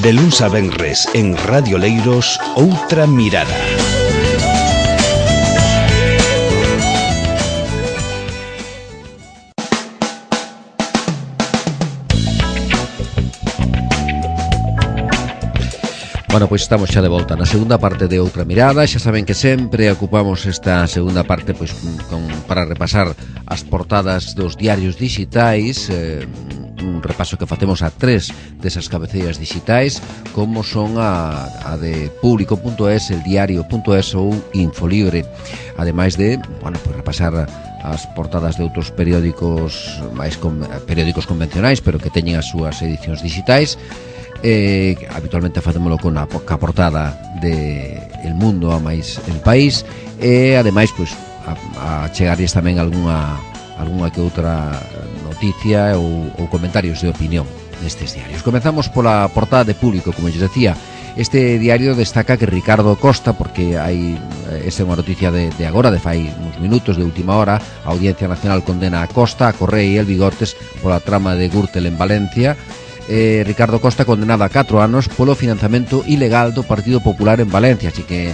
De luns a venres en Radio Leiros, Outra Mirada. Bueno, pois estamos xa de volta na segunda parte de Outra Mirada. Xa saben que sempre ocupamos esta segunda parte pois para repasar as portadas dos diarios digitais, un repaso que facemos a tres desas cabeceiras digitais, como son a de Público.es, El Diario.es ou Infolibre, ademais de, bueno, pues repasar as portadas de outros periódicos periódicos convencionais, pero que teñen as súas edicións digitais. Habitualmente facémolo con a portada de El Mundo a máis El País, e ademais pois a chegarlles tamén algunha que outra noticia ou comentarios de opinión nestes diarios. Comezamos pola portada de Público, como lles decía. Este diario destaca que Ricardo Costa, porque hai esta é unha noticia de agora, de fai uns minutos, de última hora, a Audiencia Nacional condena a Costa, a Correa e El Bigotes pola trama de Gürtel en Valencia. Ricardo Costa condenado a 4 anos polo financiamento ilegal do Partido Popular en Valencia, así que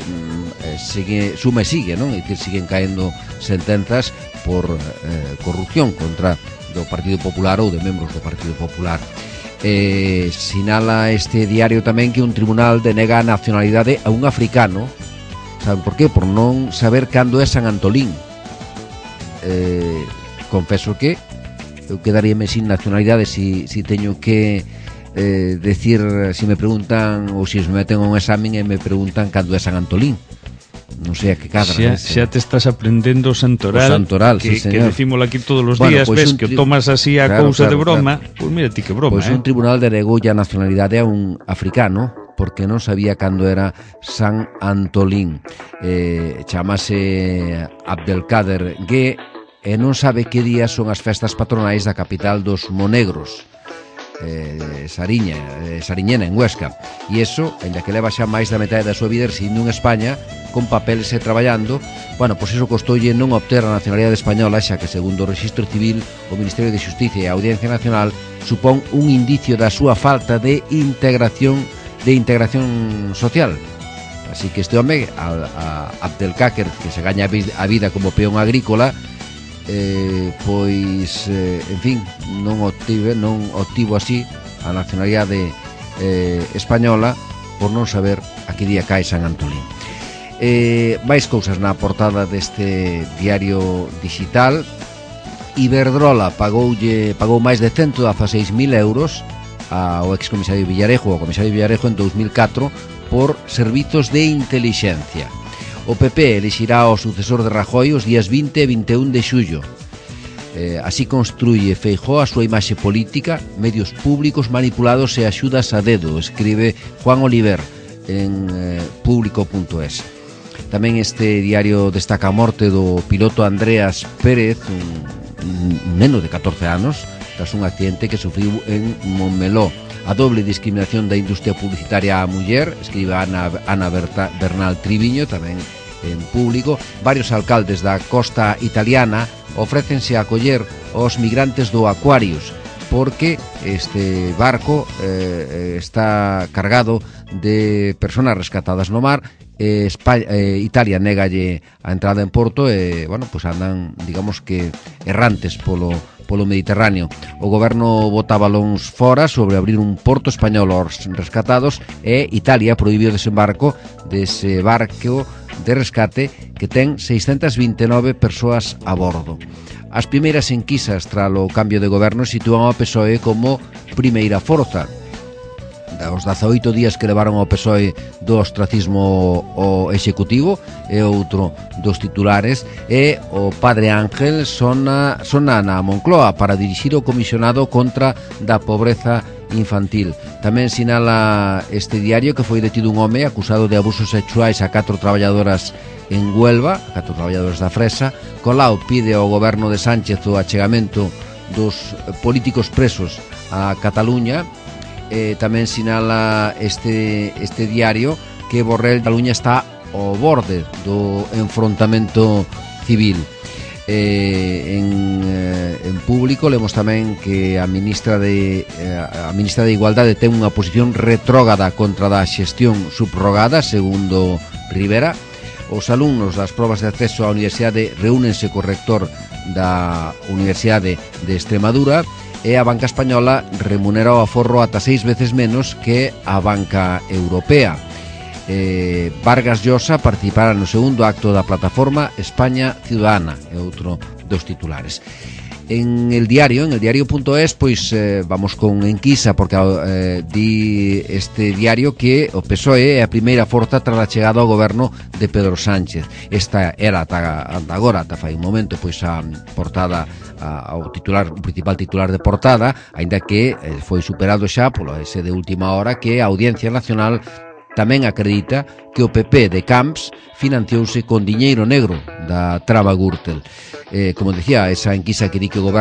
sigue, non? É dicir, siguen caendo sentenzas por corrupción contra do Partido Popular ou de membros do Partido Popular. Sinala este diario tamén que un tribunal denega a nacionalidade a un africano. Saben por qué? Por non saber cando é San Antolín. Confeso que eu quedaríame sin nacionalidade si teño que decir, si me preguntan ou si me meten a un examen e me preguntan cando é San Antolín. Non sei a que cadra. Xa te estás aprendendo o Santoral, sí, que decímolo aquí todos os días, pues ves que tomas así a cousa de broma. Pois mira ti que broma. Pois un tribunal denegou a nacionalidade a un africano porque non sabía cando era San Antolín. Chamase Abdelkader Gue e non sabe que día son as festas patronais da capital dos monegros, Sariñena, en Huesca. E iso, ainda que leva xa máis da metade da súa vida residindo en España, con papeles e traballando, bueno, pois iso costoulle non obter a nacionalidade española, xa que segundo o Rexistro Civil, o Ministerio de Xusticia e a Audiencia Nacional supón un indicio da súa falta de integración social. Así que este home, a Abdelkader, que se gaña a vida como peón agrícola, en fin, non obtivo así a nacionalidade española por non saber a que día cae San Antolín. Máis cousas na portada deste diario digital. Iberdrola pagou máis de 116.000 euros ao excomisario Villarejo, ao comisario Villarejo en 2004 por servizos de intelixencia. O PP elixirá o sucesor de Rajoy os días 20 e 21 de xullo. Así construye Feijóo a súa imaxe política, medios públicos manipulados e axudas a dedo, escribe Juan Oliver en Público.es. Tamén este diario destaca a morte do piloto Andreas Pérez, un neno de 14 anos, tras un accidente que sufriu en Montmeló. A doble discriminación da industria publicitaria á muller, escribe Ana Bernal Triviño, tamén en Público. Varios alcaldes da costa italiana ofrécense a acoller aos migrantes do Aquarius, porque este barco está cargado de persoas rescatadas no mar. Italia négalle a entrada en Porto e, bueno, pues andan, digamos que errantes polo Mediterráneo. O goberno bota balóns fora sobre abrir un porto español aos rescatados e Italia prohibiu o desembarco dese barco de rescate que ten 629 persoas a bordo. As primeiras enquisas tralo cambio de goberno sitúan ao PSOE como primeira forza. Os 18 días que levaron ao PSOE do ostracismo o executivo e outro dos titulares, e o padre Ángel sona na Moncloa para dirixir o comisionado contra da pobreza infantil. Tamén sinala este diario que foi detido un home acusado de abusos sexuais a 4 traballadoras en Huelva, 4 traballadoras da Fresa. Colau pide ao goberno de Sánchez o achegamento dos políticos presos a Cataluña. Tamén sinala este diario que Borrell Cataluña está ao borde do enfrontamento civil. En público lemos tamén que a ministra de Igualdade ten unha posición retrógrada contra da xestión subrogada, segundo Rivera. Os alumnos das probas de acceso á universidade reúnense co rector da Universidade de Extremadura, e a banca española remunera o aforro ata 6 veces menos que a banca europea. Vargas Llosa participará no segundo acto da plataforma España Ciudadana, é outro dos titulares. En el diario.es, pois vamos con enquisa, porque di este diario que o PSOE é a primeira forza tras a chegada ao goberno de Pedro Sánchez. Esta era ata agora, ata fai un momento, pois a portada, o principal titular de portada, aínda que foi superado xa polo ese de última hora, que a Audiencia Nacional tamén acredita que o PP de Camps financiouse con diñeiro negro da trama Gürtel. Como decía, esa enquisa que di que o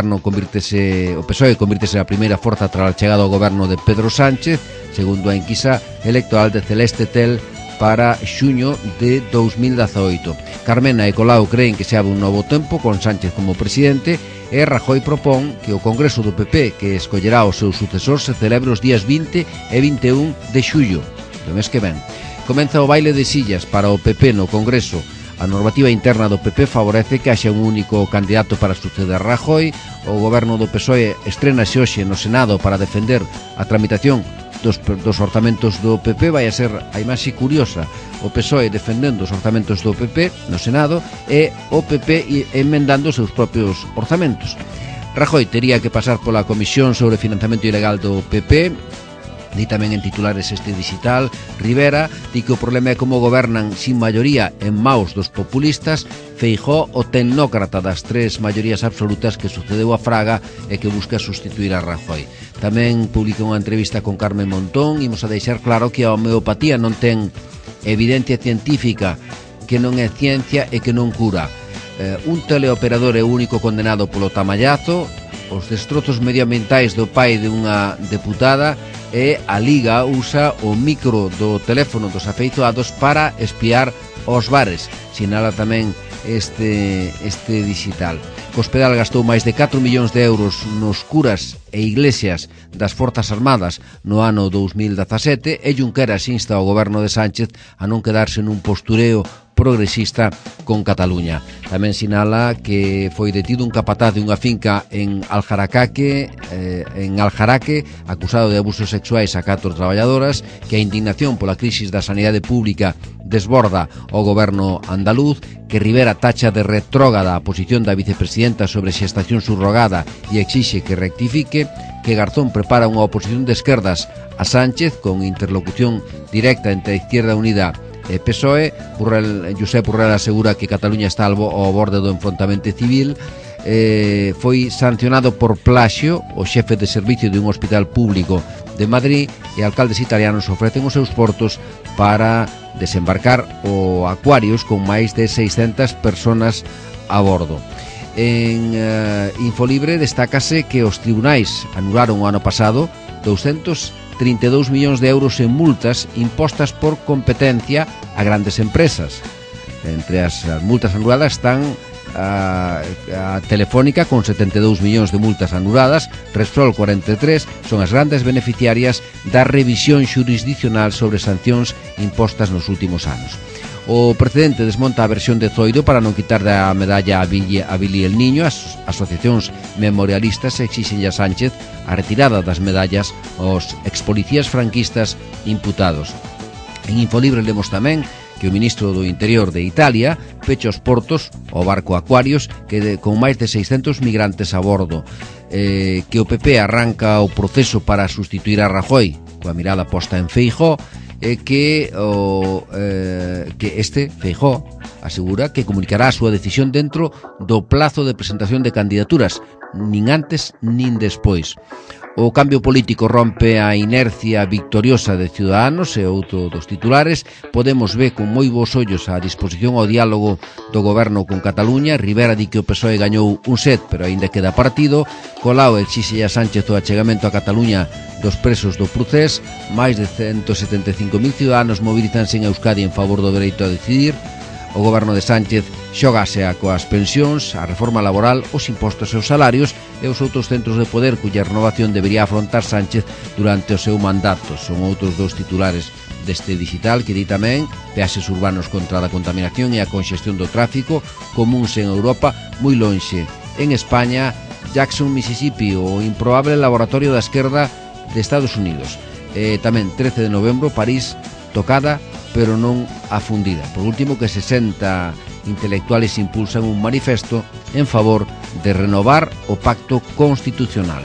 PSOE convírtese na primeira forza tras a chegada ao goberno de Pedro Sánchez, segundo a enquisa electoral de Celeste Tel para xuño de 2018. Carmena e Colau creen que se abre un novo tempo con Sánchez como presidente, e Rajoy propón que o Congreso do PP, que escollerá o seu sucesor, se celebre os días 20 e 21 de xullo do mes que ven. Comeza o baile de sillas para o PP no Congreso. A normativa interna do PP favorece que haxa un único candidato para suceder a Rajoy. O goberno do PSOE estrénase hoxe no Senado para defender a tramitación dos orzamentos do PP. Vai a ser a imaxe curiosa: o PSOE defendendo os orzamentos do PP no Senado e o PP emendando os seus propios orzamentos. Rajoy tería que pasar pola Comisión sobre Financiamento Ilegal do PP. Di tamén en titulares este digital. Rivera di que o problema é como gobernan sin maioría en maos dos populistas. Feijóo, o tecnócrata das tres maiorías absolutas que sucedeu a Fraga e que busca sustituir a Rajoy. Tamén publica unha entrevista con Carmen Montón. Imos a deixar claro que a homeopatía non ten evidencia científica, que non é ciencia e que non cura. Un teleoperador é o único condenado polo tamallazo. Os destrozos medioambientais do pai de unha deputada, e a Liga usa o micro do teléfono dos afeizoados para espiar os bares. Sinala tamén este digital. Cospedal gastou máis de 4 millóns de euros nos curas e iglesias das Forzas Armadas no ano 2017, e Junqueras insta ao goberno de Sánchez a non quedarse nun postureo progresista con Cataluña. Tamén sinala que foi detido un capataz de unha finca en Aljaraque, acusado de abusos sexuais a 4 traballadoras, que a indignación pola crisis da sanidade pública desborda o goberno andaluz, que Rivera tacha de retrógrada a posición da vicepresidenta sobre xestación subrogada e exixe que rectifique, que Garzón prepara unha oposición de esquerdas a Sánchez con interlocución directa entre Izquierda Unida e PSOE. Josep Borrell asegura que Cataluña está ao borde do enfrontamento civil. Foi sancionado por plaxio o xefe de servicio dun hospital público de Madrid, e alcaldes italianos ofrecen os seus portos para desembarcar o Aquarius con máis de 600 personas a bordo. En Infolibre destácase que os tribunais anularon o ano pasado 232 millóns de euros en multas impostas por competencia a grandes empresas. Entre as multas anuladas están a Telefónica con 72 millóns de multas anuladas, Repsol 43, son as grandes beneficiarias da revisión xurisdiccional sobre sancións impostas nos últimos anos. O precedente desmonta a versión de Zoido para non quitar da medalla a Billy el Niño. As asociacións memorialistas exixen a Sánchez a retirada das medallas aos expolicías franquistas imputados. En Infolibre lemos tamén que o ministro do Interior de Italia pecha os portos ao barco Aquarius con máis de 600 migrantes a bordo, que o PP arranca o proceso para sustituir a Rajoy coa mirada posta en Feijóo, que Feijóo asegura que comunicará a súa decisión dentro do plazo de presentación de candidaturas, nin antes nin despois. O cambio político rompe a inercia victoriosa de Ciudadanos, e outro dos titulares. Podemos ver con moi bons ollos a disposición ao diálogo do goberno con Cataluña. Rivera di que o PSOE gañou un set, pero aínda queda partido. Colau exixe a Sánchez o achegamento a Cataluña dos presos do Procés. Máis de 175.000 ciudadanos mobilizanse en Euskadi en favor do dereito a decidir. o goberno de Sánchez xogase coas pensións, a reforma laboral, os impostos e os salarios e os outros centros de poder cuya renovación debería afrontar Sánchez durante o seu mandato. Son outros dos titulares deste digital que di tamén: peaxes urbanos contra a contaminación e a conxestión do tráfico, comuns en Europa, moi lonxe en España. Jackson, Mississippi, o improbable laboratorio da esquerda de Estados Unidos. Tamén 13 de novembro, París, tocada pero non afundida. Por último, que 60 intelectuales impulsan un manifesto en favor de renovar o pacto constitucional.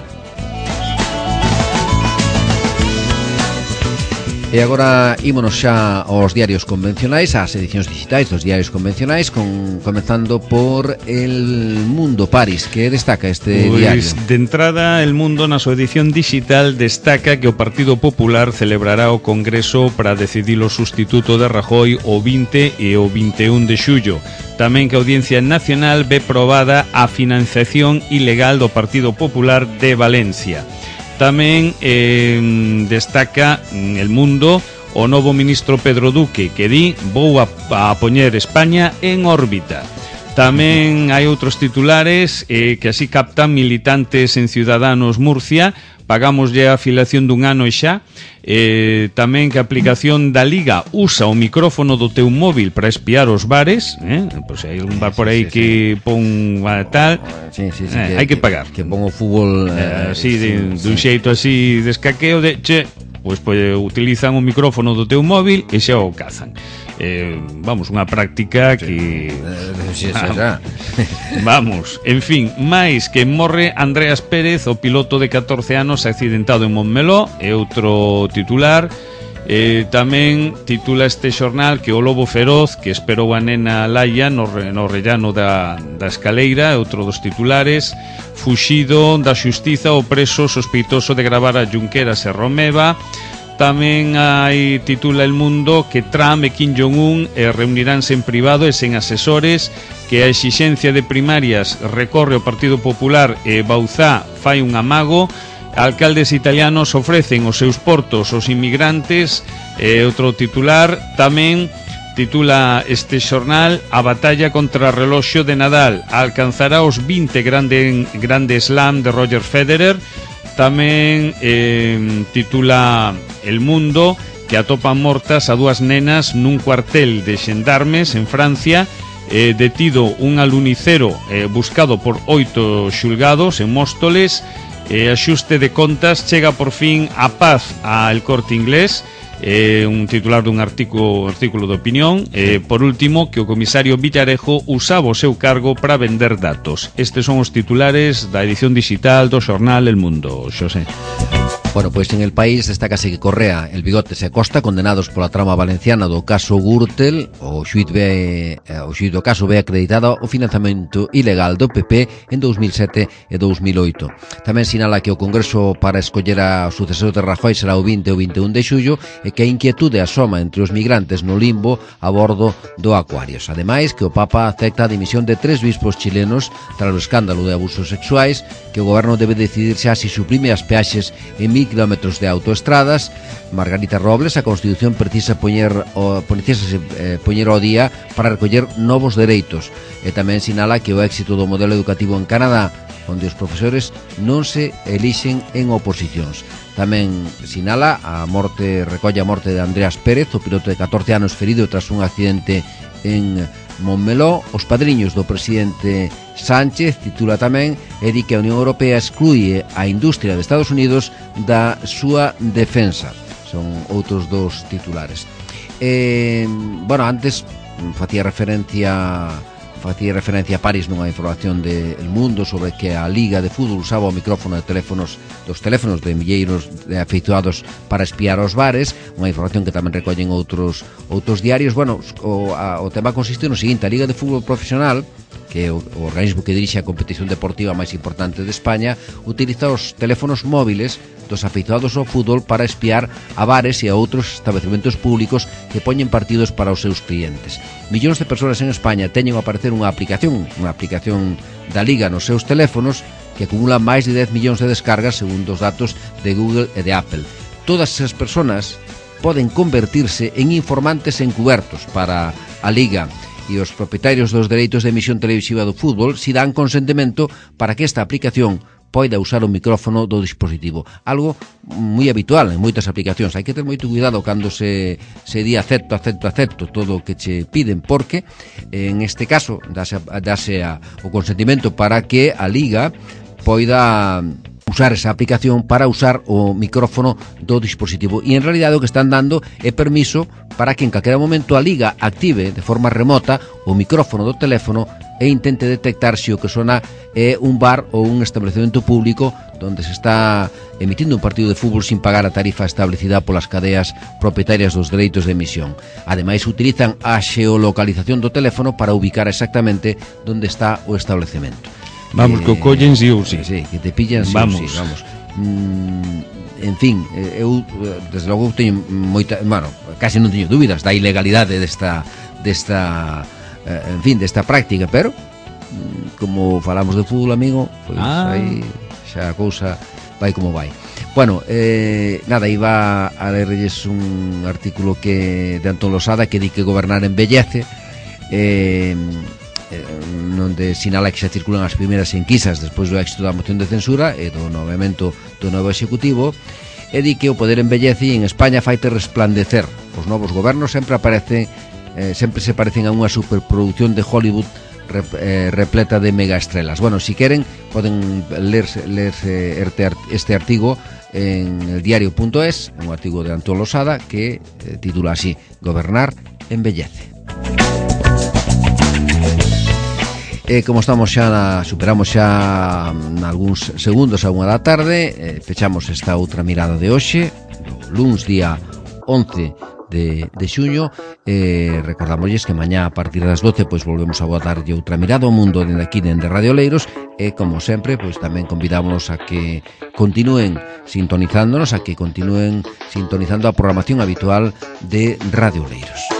E agora ímonos xa aos diarios convencionais, ás edicións digitais dos diarios convencionais, comenzando por El Mundo, París. Que destaca este diario? De entrada, El Mundo na súa edición digital destaca que o Partido Popular celebrará o Congreso para decidir o sustituto de Rajoy o 20 e o 21 de xullo. Tamén que a Audiencia Nacional ve probada a financiación ilegal do Partido Popular de Valencia. Tamén destaca El Mundo o novo ministro Pedro Duque, que di: vou a poñer España en órbita. Tamén hai outros titulares que así captan militantes en Ciudadanos Murcia: pagámoslle a afiliación dun ano e xa. Tamén que a aplicación da Liga usa o micrófono do teu móvil para espiar os bares, pois hai un bar por aí que pon tal, hai que pagar, que pon o fútbol dun xeito así de escaqueo de pois utilizan o micrófono do teu móvil e xa o cazan. Vamos, unha práctica que vamos, en fin, máis que morre Andreas Pérez, o piloto de 14 anos accidentado en Montmeló, é outro titular. Tamén titula este xornal que o lobo feroz que esperou a nena Laia no rellano da escaleira, é outro dos titulares. Fuxido da xustiza o preso sospeitoso de gravar a Junqueras e Romeva. Tamén hai, titula El Mundo, que Trump e Kim Jong-un reuniránse en privado e sen asesores, que a exixencia de primarias recorre o Partido Popular e Bauzá fai un amago. Alcaldes italianos ofrecen os seus portos aos inmigrantes, outro titular. Tamén titula este xornal: a batalla contra o reloxo de Nadal alcanzará os 20 grande slam de Roger Federer. Tamén titula El Mundo que atopan mortas a dúas nenas nun cuartel de xendarmes en Francia. Detido un alunicero buscado por 8 xulgados en Móstoles. Axuste de contas, chega por fin a paz al Corte Inglés. Un titular dun artículo de opinión. Por último, que o comisario Villarejo usaba o seu cargo para vender datos. Estes son os titulares da edición digital do xornal El Mundo, Xosé. Bueno, pois en El País destacase que Correa, El Bigotes e Costa, condenados pola trama valenciana do caso Gürtel, o xuíz do caso ve acreditado o financiamento ilegal do PP en 2007 e 2008. Tamén sinala que o Congreso para escoller a sucesor de Rajoy será o 20 e o 21 de xullo e que a inquietude asoma entre os migrantes no limbo a bordo do Aquarius. Ademais, que o Papa acepta a dimisión de 3 bispos chilenos tras o escándalo de abusos sexuais, que o goberno debe decidir xa se suprime as peaxes en 1000 kilómetros de autoestradas. Margarita Robles: a Constitución precisa poñer ao día para recoller novos dereitos. E tamén sinala que o éxito do modelo educativo en Canadá, onde os profesores non se elixen en oposicións. Tamén sinala recolle a morte de Andreas Pérez, o piloto de 14 anos ferido tras un accidente en Montmeló. Os padriños do presidente Sánchez, titula tamén, e di que a Unión Europea exclúe a industria de Estados Unidos da súa defensa. Son outros dos titulares. Antes facía referencia a París nunha información de El Mundo sobre que a Liga de Fútbol usaba o micrófono dos teléfonos de milleiros de afeituados para espiar os bares, unha información que tamén recollen outros diarios. O tema consiste no seguinte: a Liga de Fútbol Profesional, que é o organismo que dirixe a competición deportiva máis importante de España, utiliza os teléfonos móviles dos afeituados ao fútbol para espiar a bares e a outros estabelecementos públicos que poñen partidos para os seus clientes. Millóns de persoas en España teñen a aparecer unha aplicación da Liga nos seus teléfonos que acumula máis de 10 millóns de descargas segundo os datos de Google e de Apple. Todas esas persoas poden convertirse en informantes encubertos para a Liga. e os propietarios dos dereitos de emisión televisiva do fútbol si dan consentimento para que esta aplicación poida usar o micrófono do dispositivo. Algo moi habitual en moitas aplicacións. Hai que ter moito cuidado cando se di acepto todo o que che piden, porque en este caso dase o consentimento para que a Liga poida usar esa aplicación para usar o micrófono do dispositivo, e en realidade o que están dando é permiso para que en calquera momento a Liga active de forma remota o micrófono do teléfono e intente detectar se o que sona é un bar ou un establecemento público donde se está emitindo un partido de fútbol sin pagar a tarifa establecida polas cadeas propietarias dos dereitos de emisión. Ademais, utilizan a xeolocalización do teléfono para ubicar exactamente onde está o establecemento. Vamos, que o collen si ou si. Sí, que te pillan si vamos. ou si, vamos. En fin, eu desde logo teño moita, bueno, casi non teño dúbidas da ilegalidade desta en fin, desta práctica, pero como falamos de fútbol, amigo, pois aí xa a cousa vai como vai. Bueno, nada, iba a lerlles un artículo de Antón Losada que di que gobernar embellece, onde sinala que xa circulan as primeiras enquisas despois do éxito da moción de censura e do novemento do novo executivo, e di que o poder embellece e en España faite resplandecer. Os novos gobernos sempre se parecen a unha superproducción de Hollywood repleta de megaestrelas. Bueno, si queren poden lerse este artigo en el diario.es, un artigo de Antón Losada que titula así: Gobernar embellece. Como estamos superamos xa algúns segundos a 1 da tarde, fechamos esta outra mirada de hoxe, luns día 11 de xuño. Recordamosles que mañá a partir das 12 pois volvemos a botarlle outra mirada ao mundo dende aquí dende Radio Oleiros, e como sempre pois tamén convidámonos a que continúen sintonizándonos, a que continúen sintonizando a programación habitual de Radio Oleiros.